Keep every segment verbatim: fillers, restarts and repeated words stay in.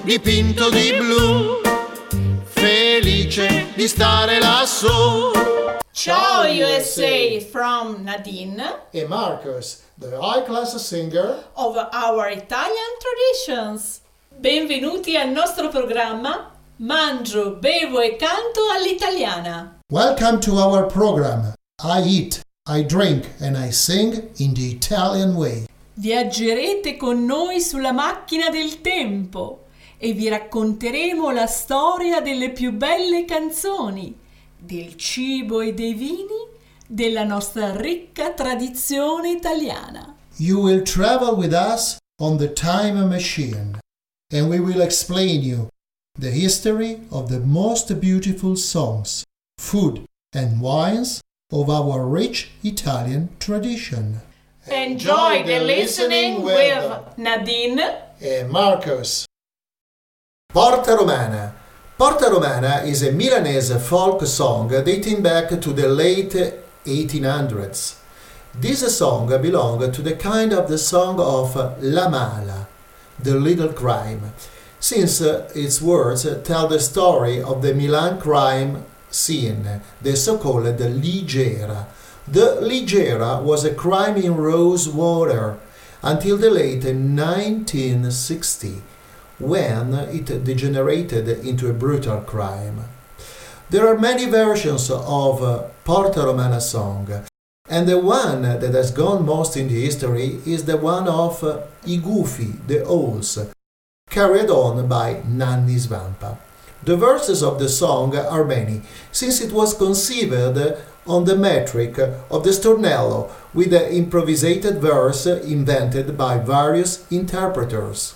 dipinto di blu, felice di stare lassù. Ciao U S A from Nadine e Marcus, the high-class singer of our Italian traditions. Benvenuti al nostro programma Mangio, bevo e canto all'italiana. Welcome to our program. I eat, I drink and I sing in the Italian way. Viaggerete con noi sulla macchina del tempo e vi racconteremo la storia delle più belle canzoni, del cibo e dei vini, della nostra ricca tradizione italiana. You will travel with us on the time machine and we will explain you the history of the most beautiful songs, food and wines of our rich Italian tradition. Enjoy the listening with Nadine and Marcus. Porta Romana. Porta Romana is a Milanese folk song dating back to the late eighteen hundreds. This song belongs to the kind of the song of La Mala, the little crime, since its words tell the story of the Milan crime scene, the so-called Ligiera. The Ligiera was a crime in rose water until the late nineteen sixty, when it degenerated into a brutal crime. There are many versions of Porta Romana song, and the one that has gone most in the history is the one of I Gufi, the Owls, carried on by Nanni Svampa. The verses of the song are many, since it was conceived on the metric of the stornello, with the improvised verse invented by various interpreters.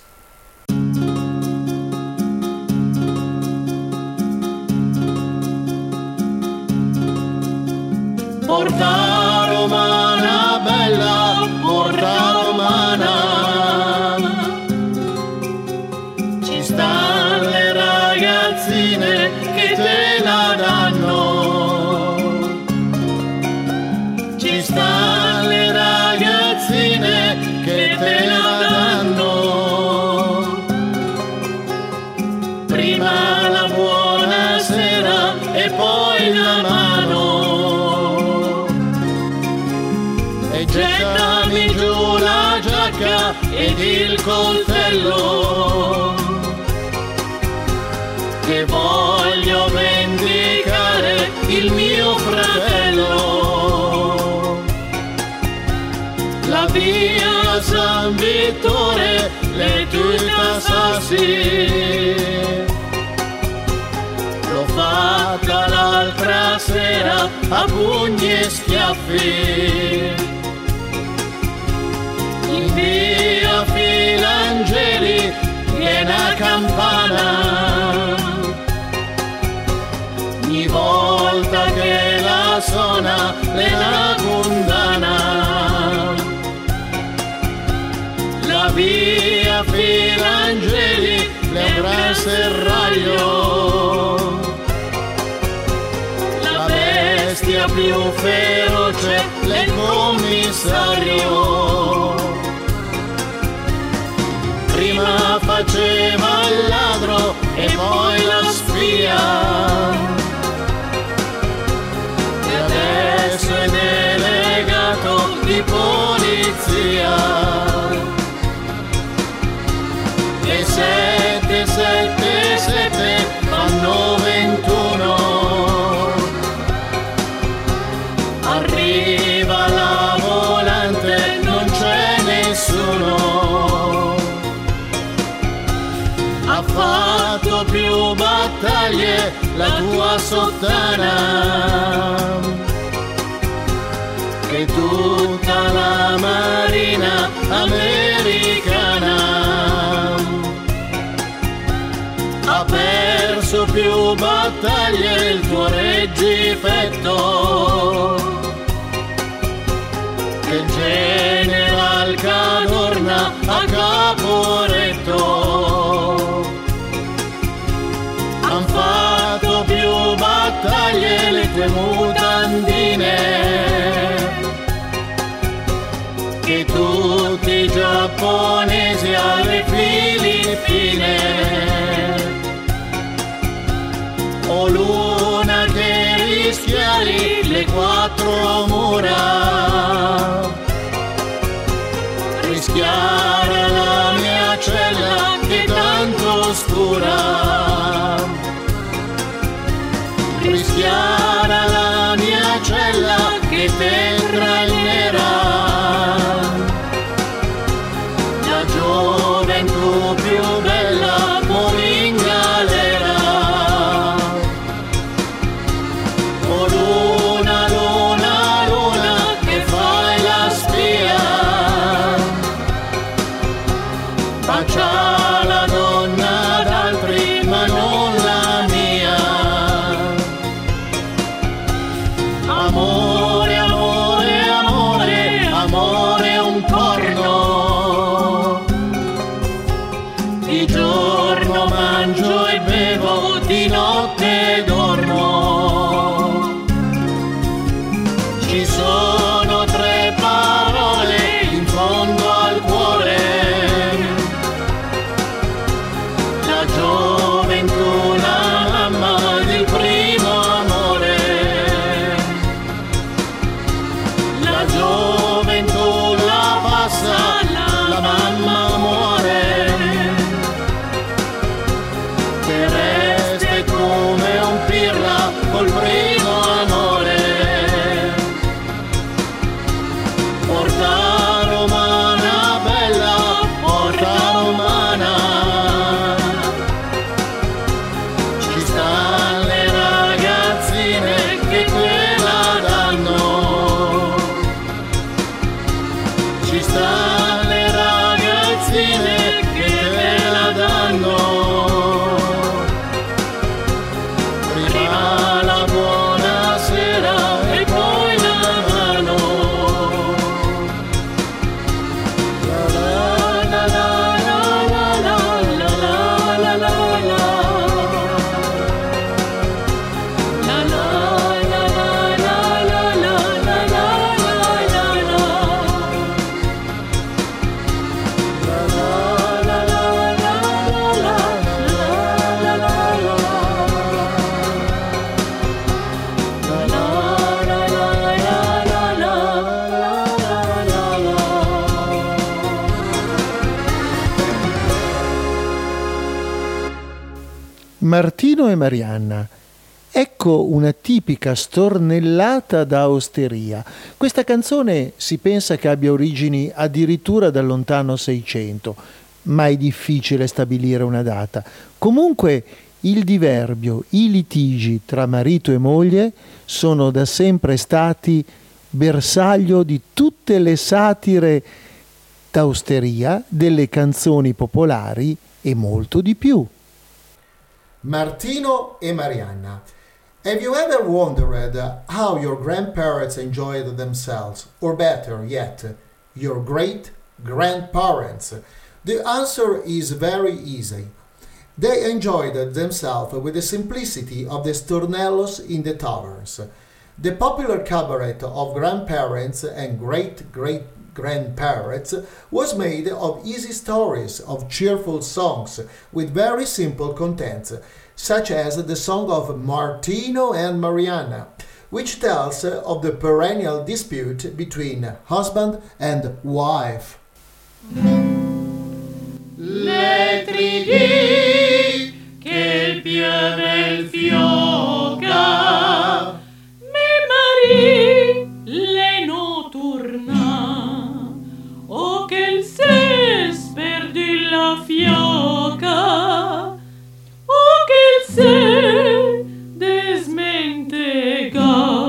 Porta Romana bella, Porta Romana, ci stanno le ragazzine che te la danno, ci stanno le ragazzine che te la danno, prima la buonasera e poi la mano. Gettami giù la giacca ed il coltello, che voglio vendicare il mio fratello. La via San Vittore, le tutta sassi, l'ho fatta l'altra sera a pugni e schiaffi. In via Filangeli viene campana, ogni volta che la suona le la condanna. La via Filangeli le avrà serraglio, la bestia più feroce le commissario. Prima faceva il ladro e poi la spia, e adesso è delegato di polizia. E sette, sette, sette fanno ventuno, arriva la volante, non c'è nessuno. Ha fatto più battaglie la tua sottana che tutta la marina americana. Ha perso più battaglie il tuo reggimento che il general Cadorna a Caporetto. Han fatto più battaglie le tue mutandine che tutti i giapponesi alle Filippine. di giorno mangio e bevo, di notte dormo. Ci sono tre parole in fondo al cuore: la gioventù, la mamma del primo amore. La gioventù la passa, la mamma muore, che resta come un pirla col primo amore. Porta romana bella, porta romana, ci stanno le ragazzine che quella danno. Ci stanno le ragazzine che te la danno. Prima la buonasera e poi la mano. La la la la la la la la la la la. La la la la la la la la la la la. Martino e Marianna. Ecco una tipica stornellata da osteria. Questa canzone si pensa che abbia origini addirittura dal lontano Seicento, ma è difficile stabilire una data. Comunque il diverbio, i litigi tra marito e moglie sono da sempre stati bersaglio di tutte le satire da osteria, delle canzoni popolari e molto di più. Martino e Marianna. Have you ever wondered how your grandparents enjoyed themselves, or better yet, your great-grandparents? The answer is very easy. They enjoyed themselves with the simplicity of the stornellos in the taverns. The popular cabaret of grandparents and great-great-grandparents was made of easy stories, of cheerful songs with very simple contents, such as the song of Martino and Marianna, which tells of the perennial dispute between husband and wife. Le tridì che piove il fioca, me mari le notturna, o che il ses perdi la fioca, o che il se desmentega.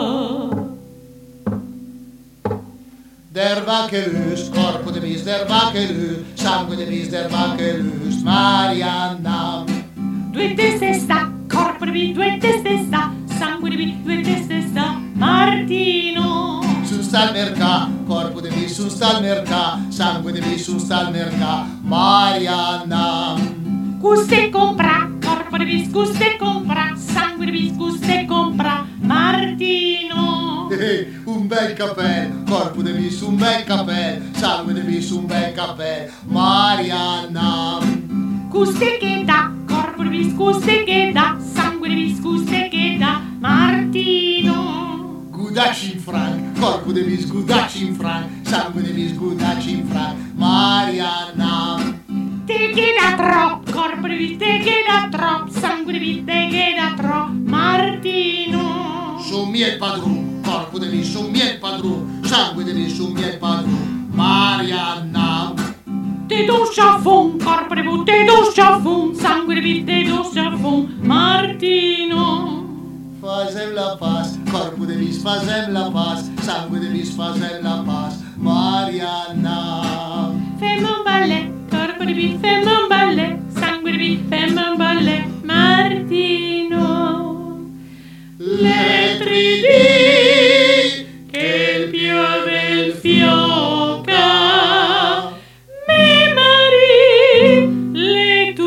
Der Wackelus, corpo de bis der Wackelus, sangue de bis der Wackelus, Marianna. Due teste sta, corpo di bis, due teste sta, sangue di bis, due teste sta, Martino. Su sta il mercà, corpo de bis, su sta il mercà, sangue de bis, su sta il mercà, Marianna. Guste compra, corpo di bis, guste compra, sangue di bis, guste compra, Martino. Eh, un bel capel, corpo de bis, un bel capel, sangue de bis, un bel capel, Marianna. Guste che dà, corpo di bis, guste che dà, sangue di bis, guste che dà, Martino. Gudaci in franc, corpo de bis, gudaci in franc, sangue de bis, gudaci in franc, Marianna. Te che dà troppo, corpo di bis, te che dà troppo, sangue di bis, te che dà troppo, Martino. Su miei padrone, corpo de bis, su miei padrone, sangue de bis, su miei padrone, Marianna. Te do sciaffon, corpo di bis, te do sciaffon, sangue di bis, te do sciaffon, Martino. Fazem la paz, corpo de bis, fazem la paz, sangue de bis, fazem la paz, Marianna. Fem un ballet, corpo di bis, fem un ballet, sangue di bis, fem un ballet, Martino. Le tridì che piove il fioca, me mari le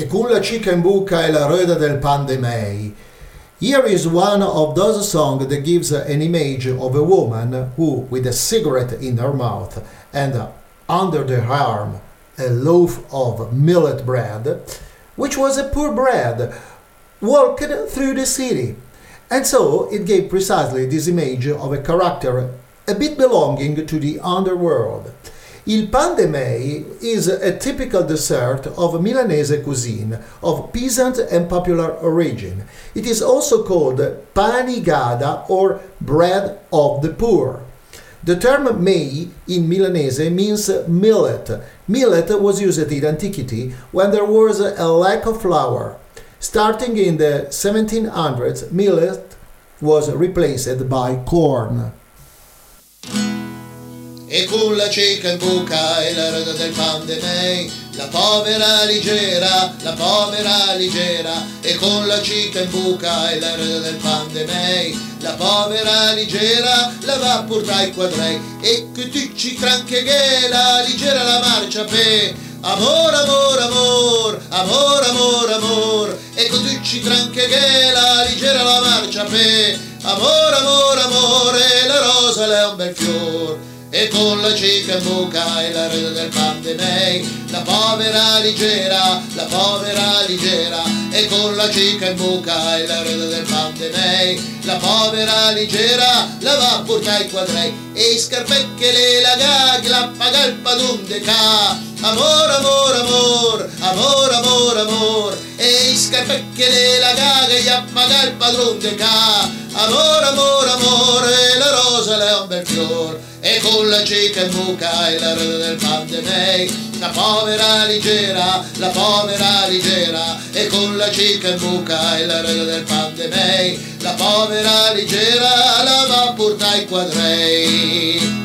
E con la cica in buca e la rueda del pan de mei. Here is one of those songs that gives an image of a woman who, with a cigarette in her mouth and under the arm a loaf of millet bread, which was a poor bread, walked through the city. And so it gave precisely this image of a character a bit belonging to the underworld. Il pan de mei is a typical dessert of Milanese cuisine of peasant and popular origin. It is also called panigada or bread of the poor. The term mei in Milanese means millet. Millet was used in antiquity when there was a lack of flour. Starting in the seventeen hundreds, millet was replaced by corn. E con la cica in buca e la rueda del pan de mei, la povera leggera, la povera leggera, e con la cica in buca e la rueda del pan de mei, la povera leggera, la va portai quadrei, e che tu ci tranche che la leggera la marcia pe, amor, amor, amor, amor, amor, amor, e che tu ci tranche che la leggera la marcia pe, amor, amor, amor, e la rosa le è un bel fior. E con la cica in buca e la rueda del pan de mei, la povera leggera, la povera leggera, e con la cica in buca e la rueda del pan de mei, la povera leggera, la va portai quadrei, e scarpecche le la gag, la paga il padron de ca, amor, amor, amor, amor, amor, amor, e scarpecche le la gag, e appaga il padron de ca, amor, amor, amor, e la rosa le è un bel fior. E con la cica in buca e la rueda del pan de mei, la povera leggera, la povera leggera, e con la cica in buca e la rueda del pan de mei, la povera leggera, la va portai quadrei.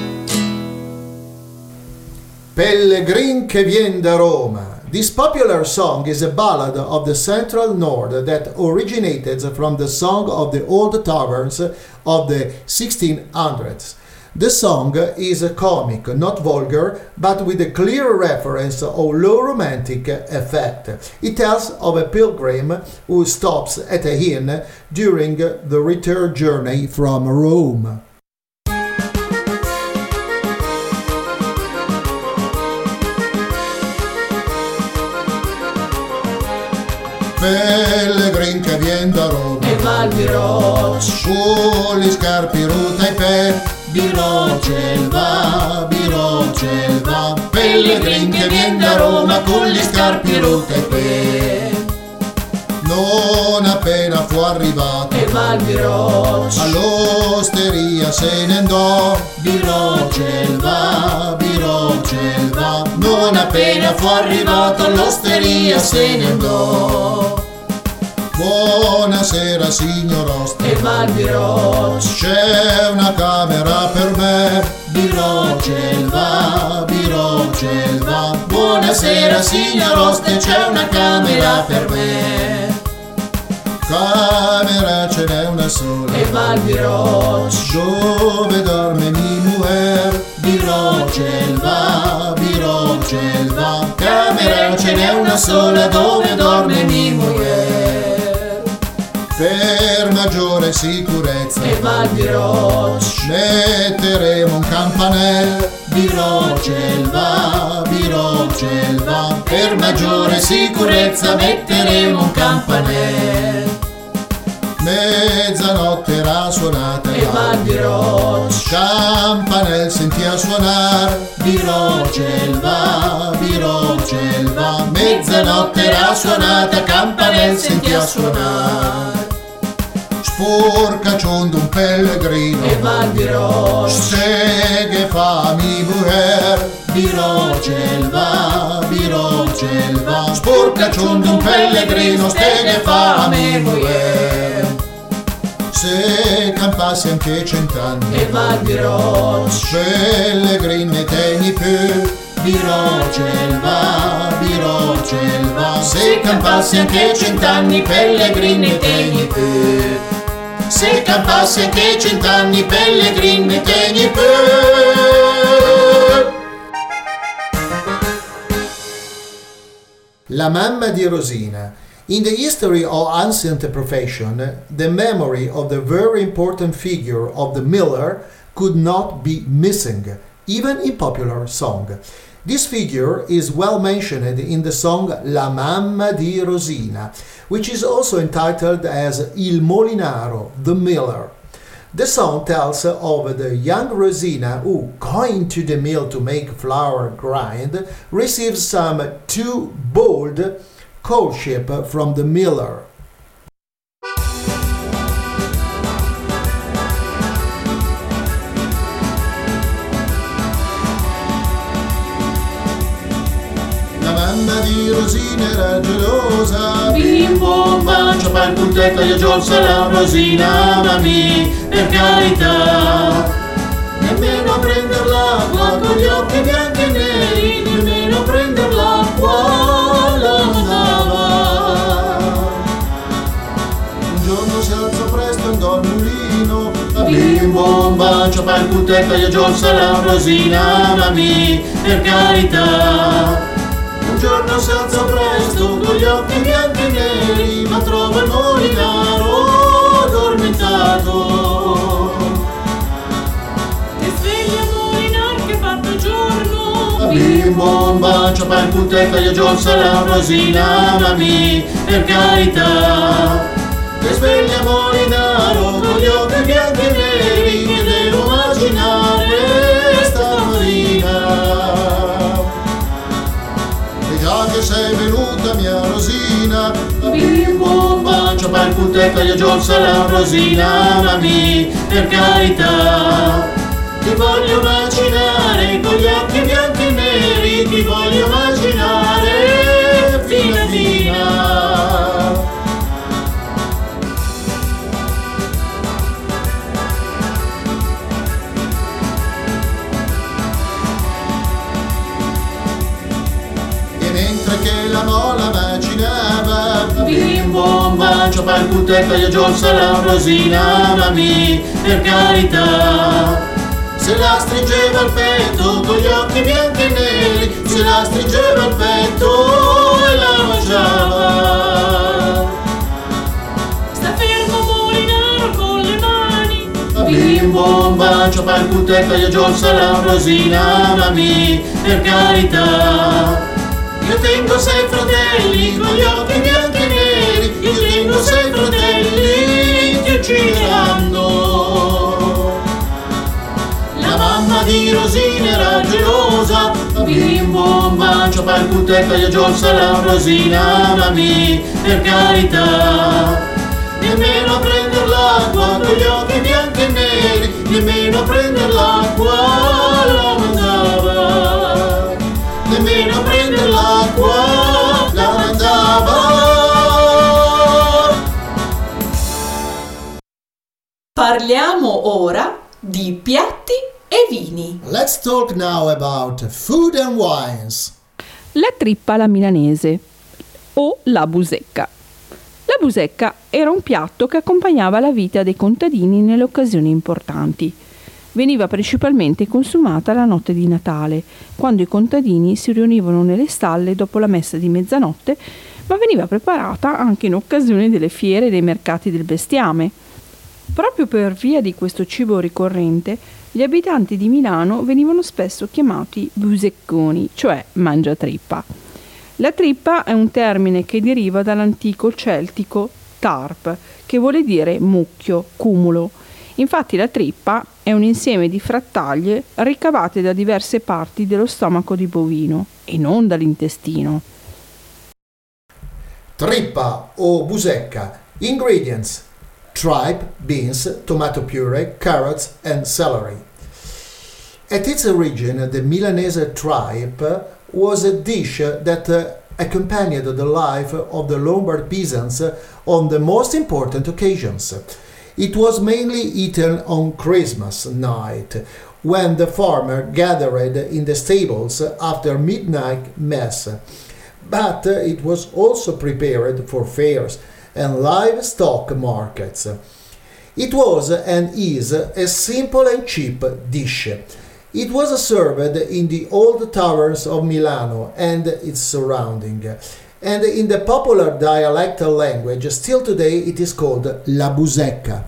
Pellegrin che vien da Roma. This popular song is a ballad of the central north that originated from the song of the old taverns of the sixteen hundreds. The song is comic, not vulgar, but with a clear reference of low romantic effect. It tells of a pilgrim who stops at a inn during the return journey from Rome. Pellegrin che vien da Roma e va al Biroc, con le scarpe rotte ai piedi, Birocel va, Birocel va, Pellegrin che vien da Roma con le scarpe rotte ai piedi. Non appena fu arrivato e va al Biroc, all'osteria se ne andò, Birocel va, Birocel va, non appena fu arrivato all'osteria se ne andò. Buonasera signor Oste, e va al Biroc, c'è una camera per me, Birocel va, Birocel va, buonasera signor Oste, c'è una camera per me. Camera ce n'è una sola e va al Biroc, dove dorme mi mujer, Birocel va, Birocel va, camera ce n'è una sola dove dorme mi mujer. Per maggiore sicurezza e va al Biroc, metteremo un campanello, Birocel va, Birocel va, per maggiore sicurezza metteremo un campanello. Mezzanotte era suonata e va al Biroc, campanello sentia suonare, Birocel va, Birocel va, mezzanotte era suonata, campanello sentia suonare. Sporcacion d'un pellegrino e va al Biroc, se che fa mi mujer, Birocel va, Birocel va, sporcacion d'un pellegrino ste che fa mi mujer. Se campassi anche cent'anni e va al Biroc, pellegrine tegni più, Birocel va, Birocel va, se campassi anche cent'anni pellegrine tegni più, se campassi anche cent'anni pellegrine tegni più. La mamma di Rosina. In the history of ancient profession, the memory of the very important figure of the miller could not be missing, even in popular song. This figure is well mentioned in the song La mamma di Rosina, which is also entitled as Il Molinaro, the miller. The song tells of the young Rosina who, going to the mill to make flour grind, receives some too bold courtship from the miller. La mamma di Rosina era gelosa, Bimbo, un bacio per puntetta, io giolse la Rosina, amami, per carità. Nemmeno a prender l'acqua con gli occhi bianchi e neri, nemmeno a prender l'acqua la mandava. un giorno si alzò presto, andò al mulino. Bimbo, un bacio per puntetta, io giolse la Rosina, amami, per carità. Un giorno si alzò presto, con gli occhi bianchi e neri, ma trova il molinaro addormentato. Ti sveglia Molinar che fatto giorno. Bimbo, un bacio per puntetta, io giolse la Rosina, amami, per carità. Ti sveglia Molinaro, con gli occhi bianchi e neri, che devo immaginare stamattina. E già che sei venuta mia Rosina, Bimbo, un bacio per puntetta, io giolse la Rosina, amami, per carità. ti voglio immaginare, con gli occhi bianchi e neri, ti voglio immaginare fina fina. E mentre che la mola macinava, Bimbo, un bacio per puntetta, io giolse la Rosina, amami, per carità. se la stringeva al petto, con gli occhi bianchi e neri, se la stringeva al petto e la mangiava. Sta fermo Molinaro con le mani. Bimbo, un bacio per puntetta, io giolse la Rosina, amami, per carità. Io tengo sei fratelli, con gli occhi bianchi e neri, io tengo sei fratelli che uccideranno. La mamma di Rosina era gelosa, Bimbo, un bacio per puntetta, io giolse la Rosina, amami, per carità. nemmeno a prender l'acqua, con gli occhi bianchi e neri, nemmeno a prender l'acqua la mandava. Nemmeno a prender l'acqua la mandava. Parliamo ora di piatti e vini. Let's talk now about food and wines. La trippa alla milanese o la busecca. La busecca era un piatto che accompagnava la vita dei contadini nelle occasioni importanti. Veniva principalmente consumata la notte di Natale, quando i contadini si riunivano nelle stalle dopo la messa di mezzanotte, ma veniva preparata anche in occasione delle fiere e dei mercati del bestiame. Proprio per via di questo cibo ricorrente, gli abitanti di Milano venivano spesso chiamati busecconi, cioè mangiatrippa. La trippa è un termine che deriva dall'antico celtico tarp, che vuole dire mucchio, cumulo. Infatti la trippa è un insieme di frattaglie ricavate da diverse parti dello stomaco di bovino e non dall'intestino. Trippa o busecca. Ingredients: tripe, beans, tomato puree, carrots and celery. At its origin, the Milanese tripe was a dish that uh, accompanied the life of the Lombard peasants on the most important occasions. It was mainly eaten on Christmas night, when the farmer gathered in the stables after midnight mass. But it was also prepared for fairs and livestock markets. It was and is a simple and cheap dish. It was served in the old taverns of Milano and its surrounding, And in the popular dialectal language, still today it is called la busecca.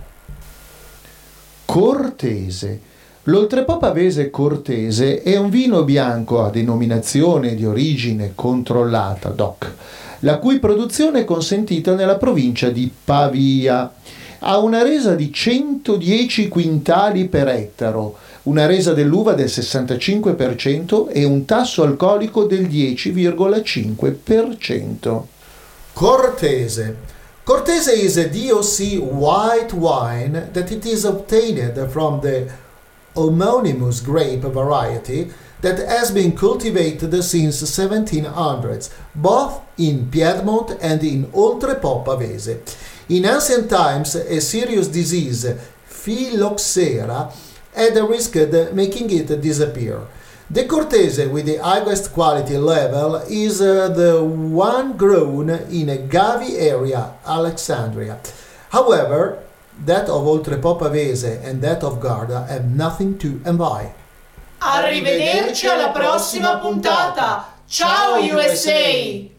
Cortese. L'oltrepò pavese cortese è un vino bianco a denominazione di origine controllata D O C, la cui produzione è consentita nella provincia di Pavia. Ha una resa di centodieci quintali per ettaro, una resa dell'uva del sessantacinque per cento e un tasso alcolico del dieci virgola cinque per cento. Cortese. Cortese is a D O C white wine that it is obtained from the homonymous grape variety that has been cultivated since seventeen hundreds, both in Piedmont and in Oltrepò Pavese. In ancient times, a serious disease, phylloxera, had risked making it disappear. The Cortese with the highest quality level is uh, the one grown in a Gavi area, Alexandria. However, that of Oltrepò Pavese and that of Garda have nothing to envy. Arrivederci alla prossima puntata. Ciao U S A!